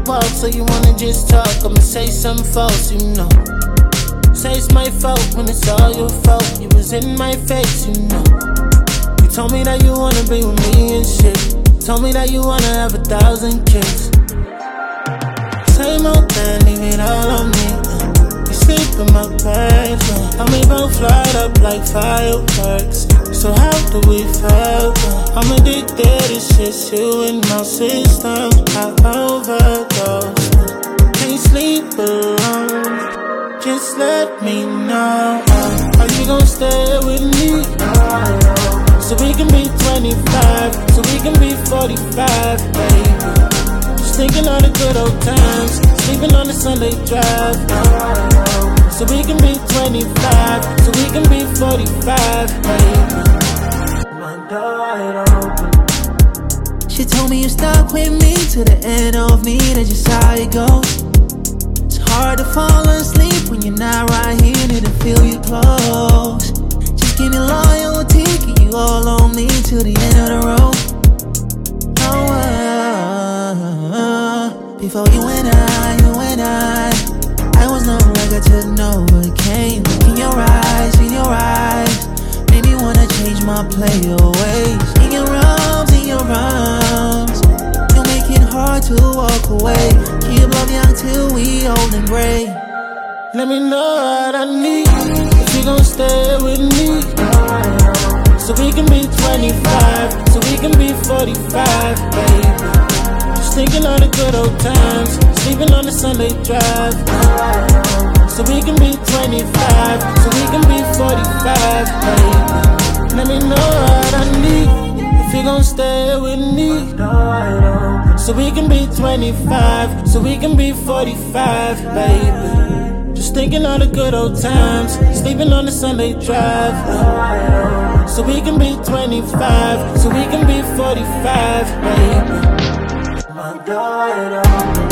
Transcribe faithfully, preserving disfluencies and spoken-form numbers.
walk, so you wanna just talk. I'ma say something false, you know. Say it's my fault when it's all your fault. You was in my face, you know. You told me that you wanna be with me and shit. Told me that you wanna have a thousand kids. Same old thing, leave it all on me. You sleep in my bed, and we both light up like fireworks. So how do we fail? I'm addicted to shit, you in my system. I overdose. Can't sleep alone. Just let me know. Are you gon' stay with me? So we can be twenty-five, so we can be forty-five, baby. Just thinking of the good old times, sleeping on the Sunday drive. So we can be twenty-five, so we can be forty-five, baby. My door open. She told me you stuck with me to the end of me, that's just how it goes. It's hard to fall asleep when you're not right here, need to feel you close. Just give me loyalty, keep you all on me till the end of the road. Oh, uh, before you and I, you and I, I was no record to know what came. In your eyes, in your eyes, made me wanna change my play ways. In your arms, in your arms, you make it hard to walk away. Keep love young till we old and gray. Let me know what I need, if you gon' stay with me. So we can be twenty-five, so we can be forty-five, baby. Just thinking of the good old times, sleeping on the Sunday drive. So we can be twenty-five, so we can be forty-five, baby. Let me know what I need, if you gon' stay with me. So we can be twenty-five, so we can be forty-five, baby. Just thinking of the good old times, sleeping on the Sunday drive. So we can be twenty-five, so we can be forty-five, baby. My God,